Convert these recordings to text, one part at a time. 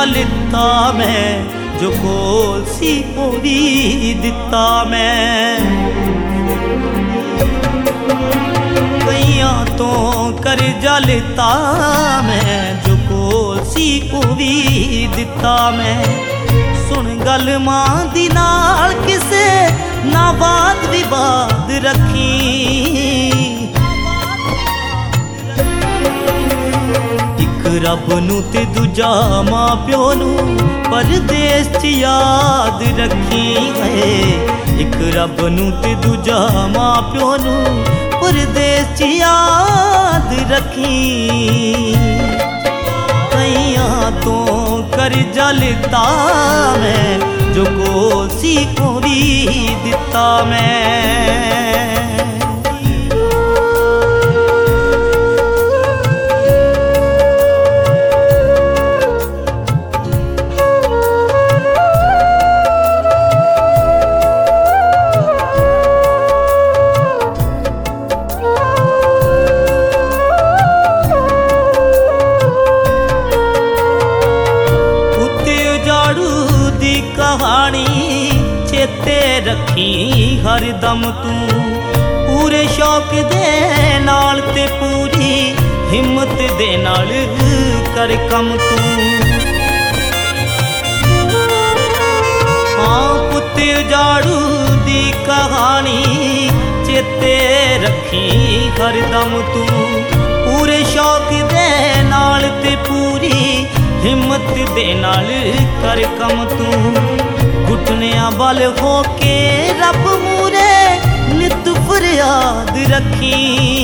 ਕਰਜ਼ਾ ਲਿੱਤਾ ਮੈਂ, ਜੋ ਕੋਲ ਸੀ ਉਹ ਵੀ ਦਿੱਤਾ ਮੈਂ। ਕਈਆਂ ਤੋਂ ਕਰਜ਼ਾ ਲਿੱਤਾ ਮੈਂ, ਜੋ ਕੋਲ ਸੀ ਉਹ ਵੀ ਦਿੱਤਾ ਮੈਂ। ਸੁਣ ਗੱਲ ਮਾਂ ਦੀ ਨਾਲ ਕਿਸੇ ਨਾ ਬਾਤ ਵਿਵਾਦ ਰੱਖੀ। ਇੱਕ ਰੱਬ ਨੂੰ ਤੇ ਦੂਜਾ ਮਾਂ ਪਿਓ ਨੂੰ ਪਰਦੇਸ 'ਚ ਯਾਦ ਰੱਖੀ ਹੈ। ਇੱਕ ਰੱਬ ਨੂੰ ਤੇ ਦੂਜਾ ਮਾਂ ਪਿਓ ਨੂੰ ਪਰਦੇਸ 'ਚ ਯਾਦ ਰੱਖੀ। ਕਈਆਂ ਤੋਂ ਕਰਜ਼ਾ ਲਿੱਤਾ ਮੈਂ, ਜੋ ਕੋਲ ਸੀ ਉਹ ਵੀ ਦਿੱਤਾ ਮੈਂ। ਕਹਾਣੀ ਚੇਤੇ ਰੱਖੀ ਹਰਦਮ ਤੂੰ, ਪੂਰੇ ਸ਼ੌਕ ਦੇ ਨਾਲ ਤੇ ਪੂਰੀ ਹਿੰਮਤ ਦੇ ਨਾਲ ਕਰ ਕੰਮ ਤੂੰ। ਹਾਂ ਪੁੱਤ ਉਜਾੜੂ ਦੀ ਕਹਾਣੀ ਚੇਤੇ ਰੱਖੀ ਹਰਦਮ ਤੂੰ, ਪੂਰੇ ਸ਼ੌਕ ਦੇ ਨਾਲ ਤੇ ਪੂਰੀ ਹਿੰਮਤ ਦੇ ਨਾਲ ਕਰ ਕੰਮ ਤੂੰ। ਘੁਟਨਿਆਂ ਵੱਲ ਹੋ ਕੇ ਰੱਬ ਮੂਰੇ ਨਿਤ ਫਰਿਆਦ ਰੱਖੀ।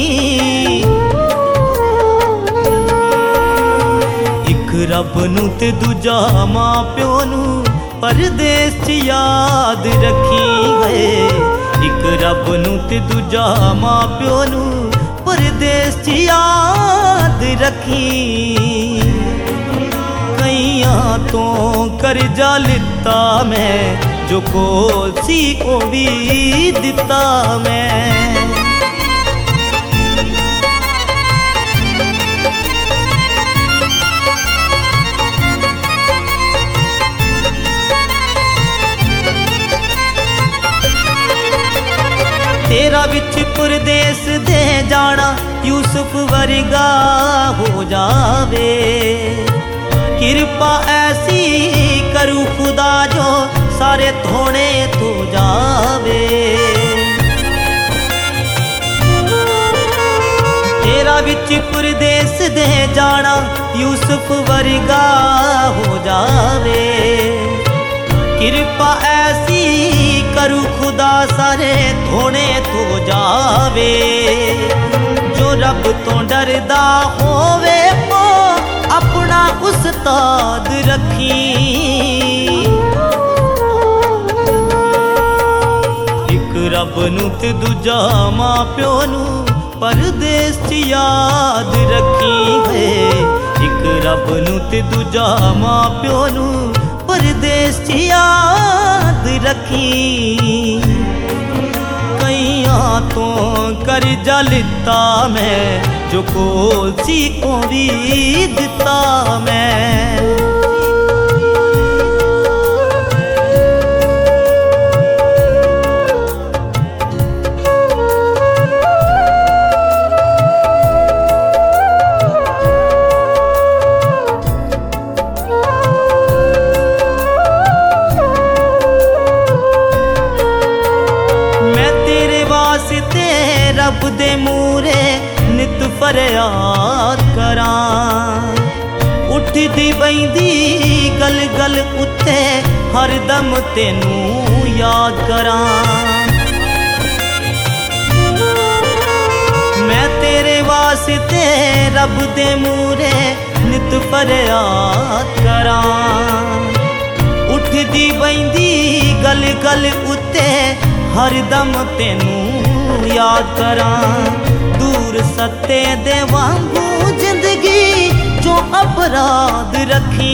ਇੱਕ ਰੱਬ ਨੂੰ ਤੇ ਦੂਜਾ ਮਾਂ ਪਿਓ ਨੂੰ ਪਰਦੇਸ 'ਚ ਯਾਦ ਰੱਖੀ ਹੈ। ਇੱਕ ਰੱਬ ਨੂੰ ਤੇ ਦੂਜਾ ਮਾਂ ਪਿਓ ਨੂੰ ਪਰਦੇਸ 'ਚ ਯਾਦ ਰੱਖੀ। ਕਈਆਂ ਤੋਂ ਕਰਜ਼ਾ ਲਿੱਤਾ ਮੈਂ, ਜੋ ਕੋਲ ਸੀ ਉਹ ਵੀ ਦਿੱਤਾ ਮੈਂ। ਤੇਰਾ ਵਿੱਚ ਪਰਦੇਸ ਦੇ ਜਾਣਾ ਯੂਸਫ ਵਰਗਾ ਹੋ ਜਾਵੇ। ਕਿਰਪਾ ਐਸੀ ਕਰੂ ਖੁਦਾ ਜੋ ਸਾਰੇ ਧੋਣੇ ਧੋ ਜਾਵੇ। ਤੇਰਾ ਵਿੱਚ ਪਰਦੇਸ ਦੇ ਜਾਣਾ ਯੂਸਫ ਵਰਗਾ ਹੋ ਜਾਵੇ। ਕਿਰਪਾ ਐਸੀ ਕਰੂ ਖੁਦਾ ਸਾਰੇ ਧੋਣੇ ਧੋ ਜਾਵੇ। ਜੋ ਰੱਬ ਤੋਂ ਡਰਦਾ ਹੋਵੇ ਉਹ ਆਪਣਾ ਉਸਤਾਦ ਰੱਖੀ। ਇੱਕ ਰੱਬ ਨੂੰ ਤੇ ਦੂਜਾ ਮਾਂ ਪਿਓ ਨੂੰ ਪਰਦੇਸ 'ਚ ਯਾਦ ਰੱਖੀ ਹੈ। ਇੱਕ ਰੱਬ ਨੂੰ ਤੇ ਦੂਜਾ ਮਾਂ ਪਿਓ ਨੂੰ ਪਰਦੇਸ 'ਚ ਯਾਦ ਰੱਖੀ। ਕਈਆਂ ਤੋਂ ਕਰਜ਼ਾ ਲਿੱਤਾ ਮੈਂ, ਜੋ ਕੋਲ ਸੀ ਉਹ ਵੀ ਦਿੱਤਾ ਮੈਂ। ਰੱਬ ਦੇ ਮੂਰੇ ਨਿਤ ਫਰਿਆਦ ਕਰਾਂ। ਉੱਠਦੀ ਬੈਂਦੀ ਗਲ ਗਲ ਉੱਤੇ ਹਰਦਮ ਤੈਨੂੰ ਯਾਦ ਕਰਾਂ। ਮੈਂ ਤੇਰੇ ਵਾਸਤੇ ਰੱਬ ਦੇ ਮੂਰੇ ਨਿਤ ਫਰਿਆਦ ਕਰਾਂ। ਉੱਠਦੀ ਬੈਂਦੀ ਗਲ ਗਲ ਉੱਤੇ ਹਰਦਮ ਤੈਨੂੰ ਯਾਦ ਕਰਾਂ। ਦੂਰ ਸੱਤੇ ਦੇ ਵਾਂਗੂ ਜ਼ਿੰਦਗੀ ਜੋ ਅਪਰਾਧ ਰੱਖੀ।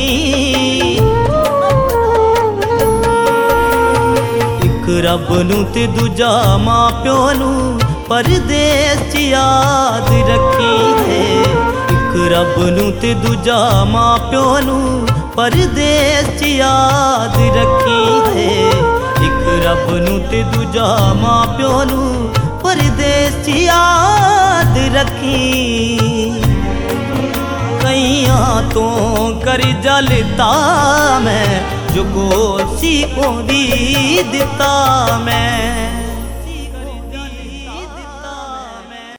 ਇੱਕ ਰੱਬ ਨੂੰ ਤੇ ਦੂਜਾ ਮਾਂ ਪਿਓ ਨੂੰ ਪਰਦੇਸ 'ਚ ਯਾਦ ਰੱਖੀ ਹੈ। ਇੱਕ ਇੱਕ ਰੱਬ ਨੂੰ ਤੇ ਦੂਜਾ ਮਾਂ ਪਿਓ ਨੂੰ ਪਰਦੇਸ 'ਚ ਯਾਦ ਰੱਖੀ ਹੈ। ਇੱਕ ਰੱਬ ਨੂੰ ਤੇ ਦੂਜਾ ਮਾਂ ਪਿਓ ਨੂੰ ਪਰਦੇਸ 'ਚ ਯਾਦ ਰੱਖੀ। ਕਈਆਂ ਤੋਂ ਕਰਜ਼ਾ ਲਿੱਤਾ ਮੈਂ, ਜੋ ਕੋਲ ਸੀ ਉਹਦੀ ਦਿੱਤਾ ਮੈਂ।